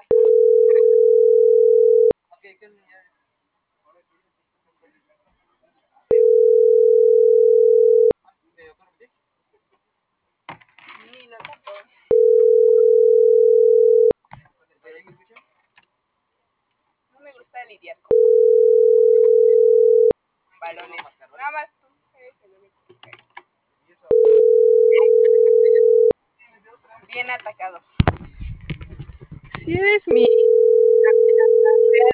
No me gusta lidiar con balones. Nada más tú eres el único que cae. Bien atacado. Si eres mi